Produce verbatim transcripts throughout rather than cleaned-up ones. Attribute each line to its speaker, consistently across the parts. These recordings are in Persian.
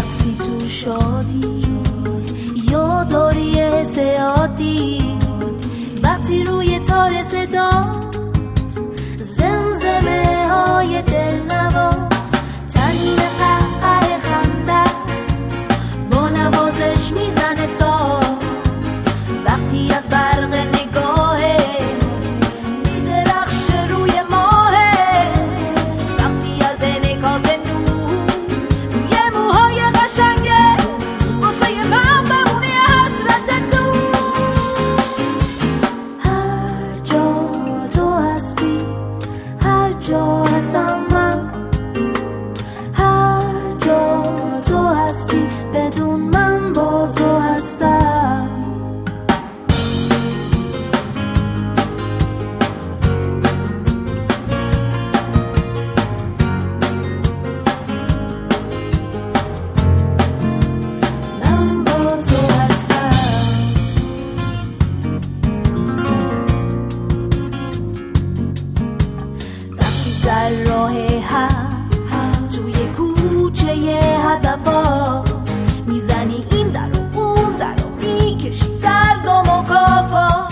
Speaker 1: هستی تو شادی یا داری سیادی وقتی روی تار صدات زمزمه های دلنواز تنین قهقه خنده با نوازش میزنه ساز وقتی از برق نگاهه میدرخشه روی ماهه وقتی از انعکاس نور روی موهای قشنگه واسه من بمونه حسرت دور هر جا تو هستی هر جا هستم من هر جا تو هستی بدون من با تو هستم من با تو هستم وقتی در راه حق توی کوچه هدفا میزنی این در و اون در و میکشی در گم و کافا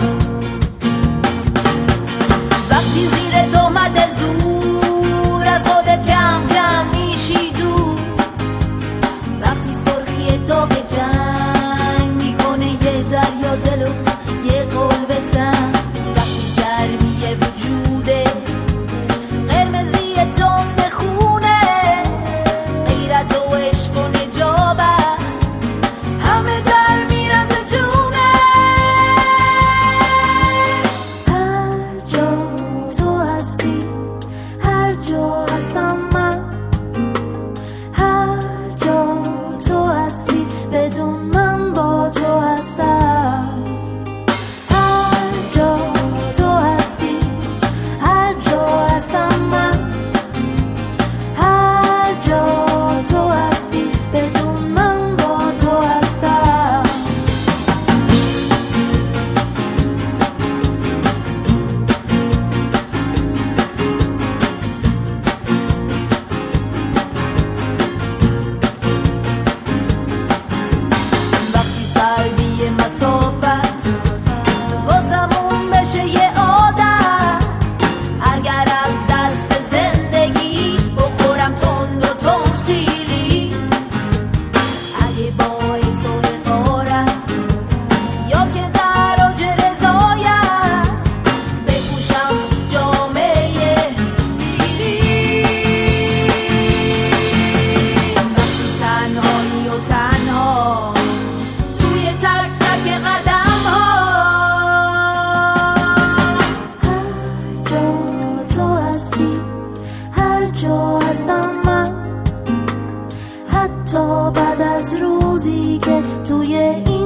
Speaker 1: وقتی زیر تهمت زور از خودت کم کم میشی دور وقتی سرخی داغ جنگ میکنه یه دریا دلو یه قلب سنگ وقتی گرمی وجوده قرمزی تند خونه غیرت و عشق و نجابت همه در میرز جونه هر جا تو هستی هر جا هستم من هر جا تو هستی بدون من با تو هستم هر جا تو هستی هر جا هستم من هر جا تو هستی بدون من با تو هستم وقتی سردی مسافت واسمون بشه یه عادت اگر از دست زندگی بخورم تند و تنسیلی اگه با حفظ و حقارت یا که در اوج رضایت بپوشم جامعه پیری وقتی تنهایی و تنها توی تک تک قدم ها هر جا تو هستی هر جا هستم من حتی بعد از روزی که توی این